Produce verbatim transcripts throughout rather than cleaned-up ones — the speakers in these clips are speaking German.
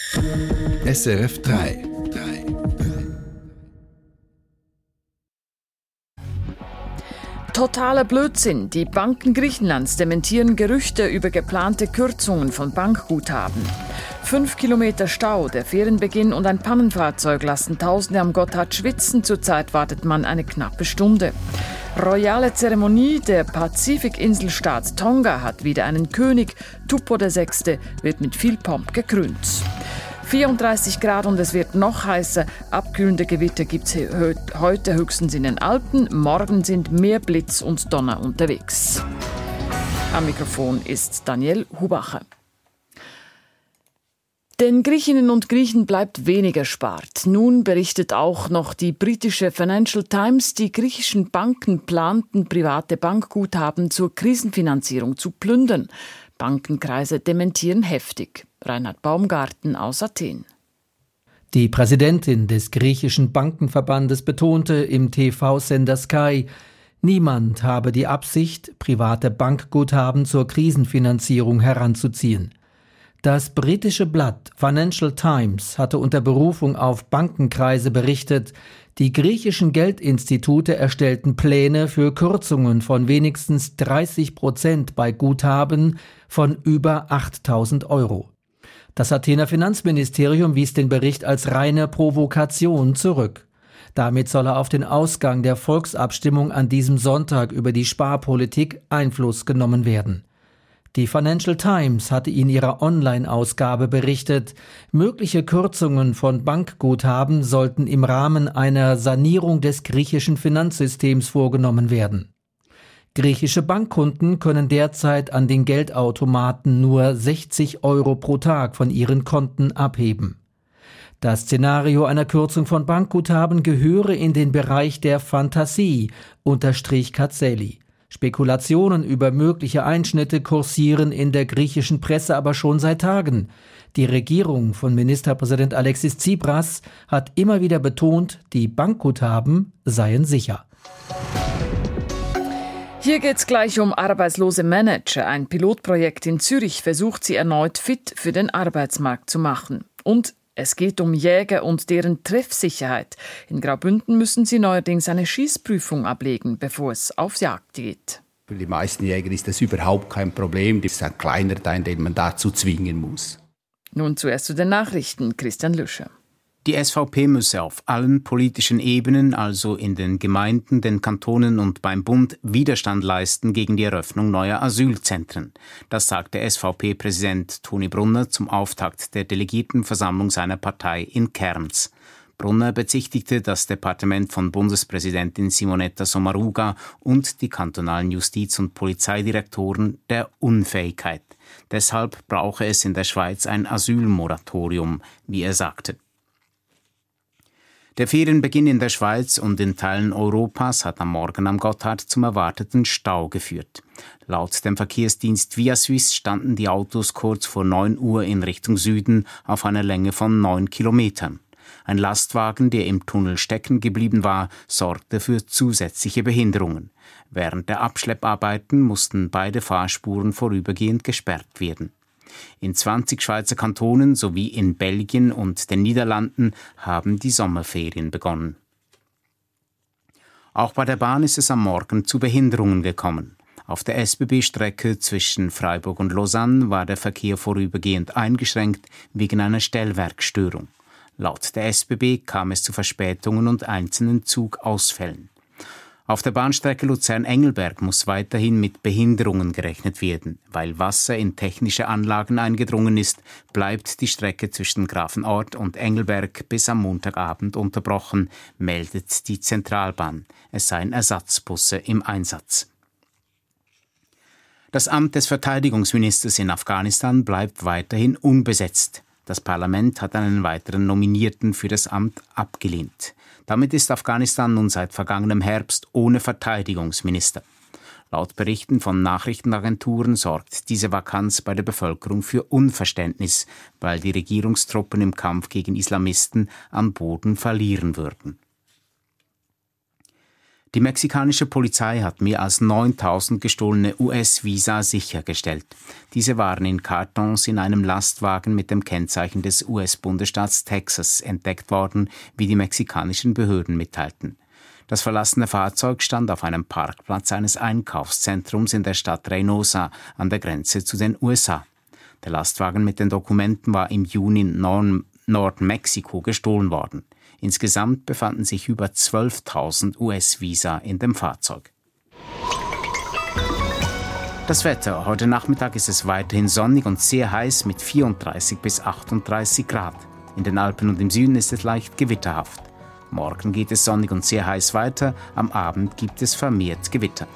S R F drei. Totaler Blödsinn. Die Banken Griechenlands dementieren Gerüchte über geplante Kürzungen von Bankguthaben. Fünf Kilometer Stau, der Ferienbeginn und ein Pannenfahrzeug lassen Tausende am Gotthard schwitzen. Zurzeit wartet man eine knappe Stunde. Royale Zeremonie, der Pazifikinselstaat Tonga hat wieder einen König. Tupou der Sechste wird mit viel Pomp gekrönt. vierunddreißig Grad und es wird noch heißer. Abkühlende Gewitter gibt es heute höchstens in den Alpen. Morgen sind mehr Blitz und Donner unterwegs. Am Mikrofon ist Daniel Hubacher. Den Griechinnen und Griechen bleibt wenig erspart. Nun berichtet auch noch die britische Financial Times, die griechischen Banken planten, private Bankguthaben zur Krisenfinanzierung zu plündern. Bankenkreise dementieren heftig. Reinhard Baumgarten aus Athen. Die Präsidentin des griechischen Bankenverbandes betonte im T V-Sender Sky, niemand habe die Absicht, private Bankguthaben zur Krisenfinanzierung heranzuziehen. Das britische Blatt Financial Times hatte unter Berufung auf Bankenkreise berichtet, die griechischen Geldinstitute erstellten Pläne für Kürzungen von wenigstens dreißig Prozent bei Guthaben von über achttausend Euro. Das Athener Finanzministerium wies den Bericht als reine Provokation zurück. Damit solle auf den Ausgang der Volksabstimmung an diesem Sonntag über die Sparpolitik Einfluss genommen werden. Die Financial Times hatte in ihrer Online-Ausgabe berichtet, mögliche Kürzungen von Bankguthaben sollten im Rahmen einer Sanierung des griechischen Finanzsystems vorgenommen werden. Griechische Bankkunden können derzeit an den Geldautomaten nur sechzig Euro pro Tag von ihren Konten abheben. Das Szenario einer Kürzung von Bankguthaben gehöre in den Bereich der Fantasie, unterstrich Katseli. Spekulationen über mögliche Einschnitte kursieren in der griechischen Presse aber schon seit Tagen. Die Regierung von Ministerpräsident Alexis Tsipras hat immer wieder betont, die Bankguthaben seien sicher. Hier geht es gleich um arbeitslose Manager. Ein Pilotprojekt in Zürich versucht sie erneut fit für den Arbeitsmarkt zu machen. Und es geht um Jäger und deren Treffsicherheit. In Graubünden müssen sie neuerdings eine Schießprüfung ablegen, bevor es auf Jagd geht. Für die meisten Jäger ist das überhaupt kein Problem. Das ist ein kleiner Teil, den man dazu zwingen muss. Nun zuerst zu den Nachrichten. Christian Lüscher. Die S V P müsse auf allen politischen Ebenen, also in den Gemeinden, den Kantonen und beim Bund, Widerstand leisten gegen die Eröffnung neuer Asylzentren. Das sagte S V P-Präsident Toni Brunner zum Auftakt der Delegiertenversammlung seiner Partei in Kerns. Brunner bezichtigte das Departement von Bundespräsidentin Simonetta Sommaruga und die kantonalen Justiz- und Polizeidirektoren der Unfähigkeit. Deshalb brauche es in der Schweiz ein Asylmoratorium, wie er sagte. Der Ferienbeginn in der Schweiz und in Teilen Europas hat am Morgen am Gotthard zum erwarteten Stau geführt. Laut dem Verkehrsdienst Via Suisse standen die Autos kurz vor neun Uhr in Richtung Süden auf einer Länge von neun Kilometern. Ein Lastwagen, der im Tunnel stecken geblieben war, sorgte für zusätzliche Behinderungen. Während der Abschlepparbeiten mussten beide Fahrspuren vorübergehend gesperrt werden. In zwanzig Schweizer Kantonen sowie in Belgien und den Niederlanden haben die Sommerferien begonnen. Auch bei der Bahn ist es am Morgen zu Behinderungen gekommen. Auf der S B B-Strecke zwischen Freiburg und Lausanne war der Verkehr vorübergehend eingeschränkt wegen einer Stellwerkstörung. Laut der S B B kam es zu Verspätungen und einzelnen Zugausfällen. Auf der Bahnstrecke Luzern-Engelberg muss weiterhin mit Behinderungen gerechnet werden. Weil Wasser in technische Anlagen eingedrungen ist, bleibt die Strecke zwischen Grafenort und Engelberg bis am Montagabend unterbrochen, meldet die Zentralbahn. Es seien Ersatzbusse im Einsatz. Das Amt des Verteidigungsministers in Afghanistan bleibt weiterhin unbesetzt. Das Parlament hat einen weiteren Nominierten für das Amt abgelehnt. Damit ist Afghanistan nun seit vergangenem Herbst ohne Verteidigungsminister. Laut Berichten von Nachrichtenagenturen sorgt diese Vakanz bei der Bevölkerung für Unverständnis, weil die Regierungstruppen im Kampf gegen Islamisten an Boden verlieren würden. Die mexikanische Polizei hat mehr als neuntausend gestohlene U S-Visa sichergestellt. Diese waren in Kartons in einem Lastwagen mit dem Kennzeichen des U S-Bundesstaats Texas entdeckt worden, wie die mexikanischen Behörden mitteilten. Das verlassene Fahrzeug stand auf einem Parkplatz eines Einkaufszentrums in der Stadt Reynosa an der Grenze zu den U S A. Der Lastwagen mit den Dokumenten war im Juni in Nord- Nordmexiko gestohlen worden. Insgesamt befanden sich über zwölftausend U S-Visa in dem Fahrzeug. Das Wetter. Heute Nachmittag ist es weiterhin sonnig und sehr heiß mit vierunddreißig bis achtunddreißig Grad. In den Alpen und im Süden ist es leicht gewitterhaft. Morgen geht es sonnig und sehr heiß weiter. Am Abend gibt es vermehrt Gewitter.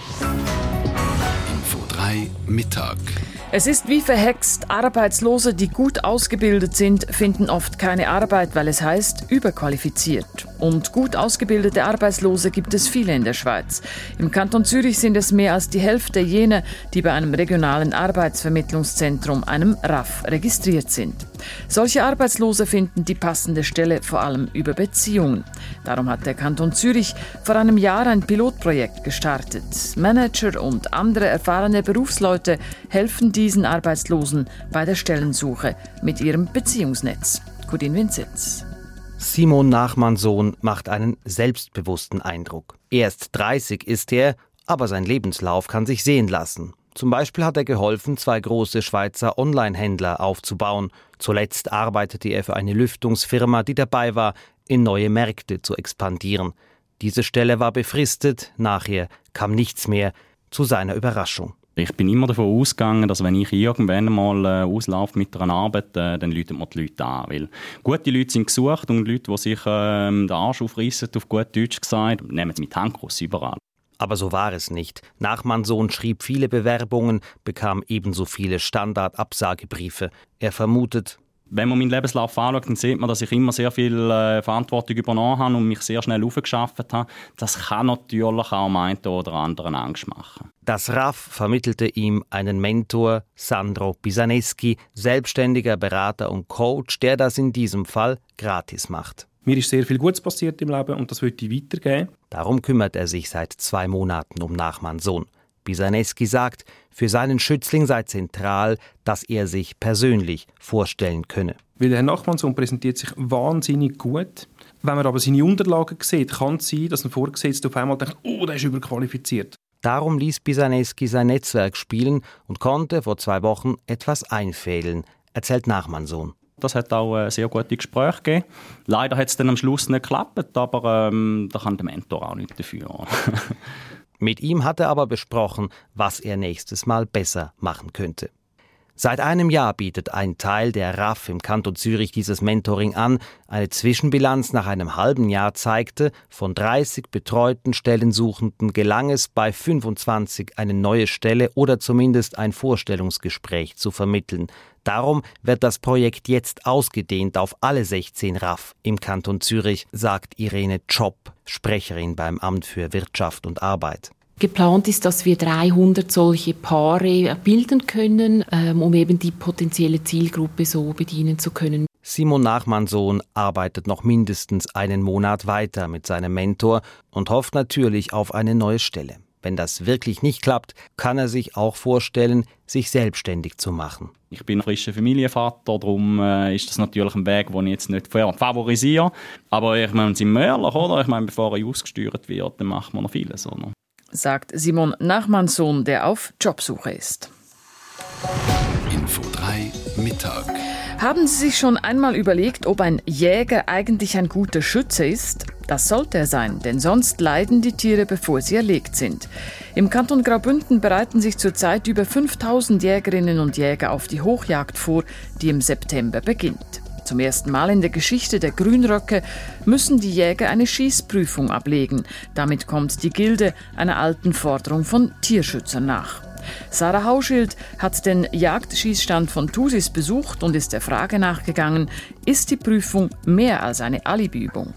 Info drei Mittag. Es ist wie verhext. Arbeitslose, die gut ausgebildet sind, finden oft keine Arbeit, weil es heißt, überqualifiziert. Und gut ausgebildete Arbeitslose gibt es viele in der Schweiz. Im Kanton Zürich sind es mehr als die Hälfte jener, die bei einem regionalen Arbeitsvermittlungszentrum, einem R A F, registriert sind. Solche Arbeitslose finden die passende Stelle vor allem über Beziehungen. Darum hat der Kanton Zürich vor einem Jahr ein Pilotprojekt gestartet. Manager und andere erfahrene Berufsleute helfen diesen Arbeitslosen bei der Stellensuche mit ihrem Beziehungsnetz. Kudin Vinzenz. Simon Nachmann-Sohn macht einen selbstbewussten Eindruck. Erst dreißig ist er, aber sein Lebenslauf kann sich sehen lassen. Zum Beispiel hat er geholfen, zwei große Schweizer Online-Händler aufzubauen. Zuletzt arbeitete er für eine Lüftungsfirma, die dabei war, in neue Märkte zu expandieren. Diese Stelle war befristet, nachher kam nichts mehr, zu seiner Überraschung. Ich bin immer davon ausgegangen, dass wenn ich irgendwann mal äh, auslaufe mit einer Arbeit, äh, dann läuten mir die Leute an. Weil gute Leute sind gesucht und Leute, die sich äh, den Arsch aufreissen, auf gut Deutsch gesagt, nehmen sie mit Handkuss überall. Aber so war es nicht. Nachmann-Sohn schrieb viele Bewerbungen, bekam ebenso viele Standard-Absagebriefe. Er vermutet, wenn man meinen Lebenslauf anschaut, dann sieht man, dass ich immer sehr viel äh, Verantwortung übernommen habe und mich sehr schnell aufgeschafft habe. Das kann natürlich auch am einen oder anderen Angst machen. Das R A F vermittelte ihm einen Mentor, Sandro Pisaneschi, selbstständiger Berater und Coach, der das in diesem Fall gratis macht. Mir ist sehr viel Gutes passiert im Leben und das möchte ich weitergeben. Darum kümmert er sich seit zwei Monaten um Nachmann-Sohn. Pisaneschi sagt, für seinen Schützling sei zentral, dass er sich persönlich vorstellen könne. Weil der Herr Nachmann-Sohn präsentiert sich wahnsinnig gut. Wenn man aber seine Unterlagen sieht, kann es sein, dass ein Vorgesetzter auf einmal denkt, oh, der ist überqualifiziert. Darum ließ Pisaneschi sein Netzwerk spielen und konnte vor zwei Wochen etwas einfädeln, erzählt Nachmann-Sohn. Das hat auch äh, sehr gute Gespräche gegeben. Leider hat es dann am Schluss nicht geklappt, aber ähm, da kann der Mentor auch nichts dafür. Mit ihm hat er aber besprochen, was er nächstes Mal besser machen könnte. Seit einem Jahr bietet ein Teil der R A F im Kanton Zürich dieses Mentoring an. Eine Zwischenbilanz nach einem halben Jahr zeigte, von dreißig betreuten Stellensuchenden gelang es bei fünfundzwanzig eine neue Stelle oder zumindest ein Vorstellungsgespräch zu vermitteln. Darum wird das Projekt jetzt ausgedehnt auf alle sechzehn R A F im Kanton Zürich, sagt Irene Tschopp, Sprecherin beim Amt für Wirtschaft und Arbeit. Geplant ist, dass wir dreihundert solche Paare bilden können, um eben die potenzielle Zielgruppe so bedienen zu können. Simon Nachmann-Sohn arbeitet noch mindestens einen Monat weiter mit seinem Mentor und hofft natürlich auf eine neue Stelle. Wenn das wirklich nicht klappt, kann er sich auch vorstellen, sich selbstständig zu machen. Ich bin ein frischer Familienvater, darum äh, ist das natürlich ein Weg, den ich jetzt nicht favorisiere. Aber ich meine, sind Mörler, oder? Ich meine, bevor er ausgesteuert wird, dann macht man noch vieles, oder? Sagt Simon Nachmann-Sohn, der auf Jobsuche ist. Info drei Mittag. Haben Sie sich schon einmal überlegt, ob ein Jäger eigentlich ein guter Schütze ist? Das sollte er sein, denn sonst leiden die Tiere, bevor sie erlegt sind. Im Kanton Graubünden bereiten sich zurzeit über fünftausend Jägerinnen und Jäger auf die Hochjagd vor, die im September beginnt. Zum ersten Mal in der Geschichte der Grünröcke müssen die Jäger eine Schießprüfung ablegen. Damit kommt die Gilde einer alten Forderung von Tierschützern nach. Sarah Hauschild hat den Jagdschießstand von Thusis besucht und ist der Frage nachgegangen, ist die Prüfung mehr als eine Alibiübung?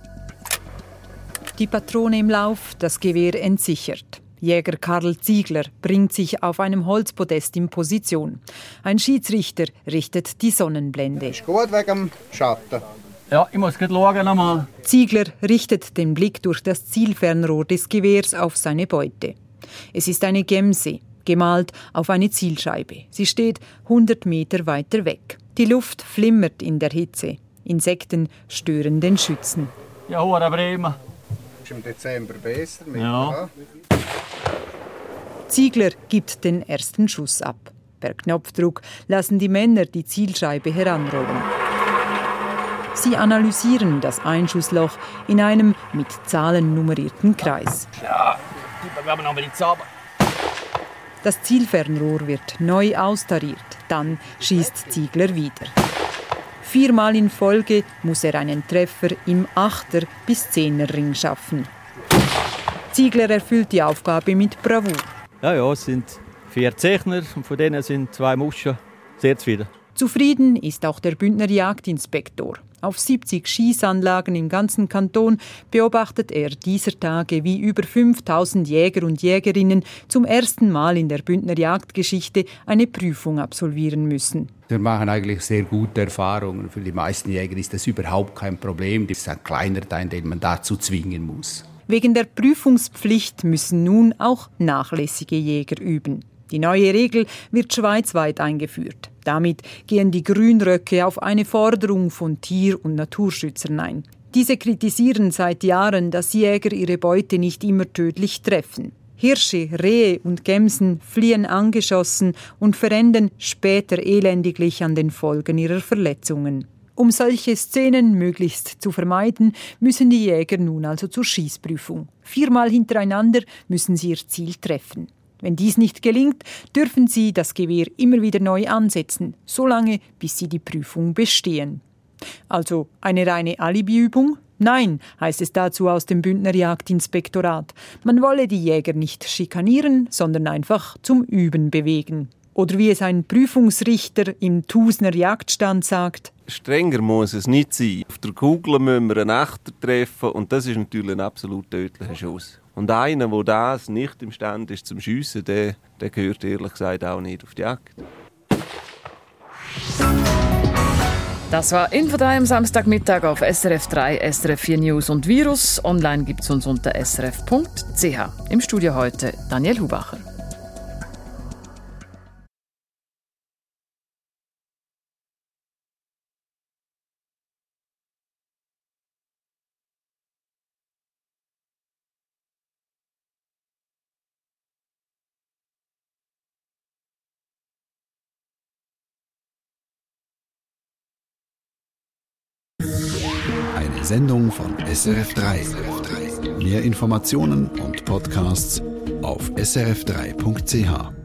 Die Patrone im Lauf, das Gewehr entsichert. Jäger Karl Ziegler bringt sich auf einem Holzpodest in Position. Ein Schiedsrichter richtet die Sonnenblende. Ist gut wegen dem Schatten. Ja, ich muss gleich schauen nochmal. Ziegler richtet den Blick durch das Zielfernrohr des Gewehrs auf seine Beute. Es ist eine Gemse, gemalt auf eine Zielscheibe. Sie steht hundert Meter weiter weg. Die Luft flimmert in der Hitze. Insekten stören den Schützen. Ja, Hure Bremen. Ist im Dezember besser. Mit ja. Ziegler gibt den ersten Schuss ab. Per Knopfdruck lassen die Männer die Zielscheibe heranrollen. Sie analysieren das Einschussloch in einem mit Zahlen nummerierten Kreis. Ja, wir haben noch mal die Zauber. Das Zielfernrohr wird neu austariert. Dann schießt Ziegler wieder. Viermal in Folge muss er einen Treffer im Achter- bis Zehnerring schaffen. Ziegler erfüllt die Aufgabe mit Bravour. Ja, ja, es sind vier Zeichner und von denen sind zwei Muschen. Sehr zufrieden. Zufrieden ist auch der Bündner Jagdinspektor. Auf siebzig Schießanlagen im ganzen Kanton beobachtet er dieser Tage, wie über fünftausend Jäger und Jägerinnen zum ersten Mal in der Bündner Jagdgeschichte eine Prüfung absolvieren müssen. Wir machen eigentlich sehr gute Erfahrungen. Für die meisten Jäger ist das überhaupt kein Problem. Das ist ein kleiner Teil, den man dazu zwingen muss. Wegen der Prüfungspflicht müssen nun auch nachlässige Jäger üben. Die neue Regel wird schweizweit eingeführt. Damit gehen die Grünröcke auf eine Forderung von Tier- und Naturschützern ein. Diese kritisieren seit Jahren, dass Jäger ihre Beute nicht immer tödlich treffen. Hirsche, Rehe und Gämsen fliehen angeschossen und verenden später elendiglich an den Folgen ihrer Verletzungen. Um solche Szenen möglichst zu vermeiden, müssen die Jäger nun also zur Schießprüfung. Viermal hintereinander müssen sie ihr Ziel treffen. Wenn dies nicht gelingt, dürfen sie das Gewehr immer wieder neu ansetzen, solange bis sie die Prüfung bestehen. Also eine reine Alibiübung? Nein, heißt es dazu aus dem Bündner Jagdinspektorat. Man wolle die Jäger nicht schikanieren, sondern einfach zum Üben bewegen. Oder wie es ein Prüfungsrichter im Thusner Jagdstand sagt: Strenger muss es nicht sein. Auf der Kugel müssen wir einen Achter treffen und das ist natürlich ein absolut tödlicher Schuss. Und einer, der das nicht imstande ist zum Schiessen, der, der gehört ehrlich gesagt auch nicht auf die Jagd. Das war Info drei am Samstagmittag auf S R F drei, S R F vier News und Virus. Online gibt's uns unter s r f punkt c h. Im Studio heute Daniel Hubacher. Eine Sendung von S R F drei. Mehr Informationen und Podcasts auf s r f drei punkt c h.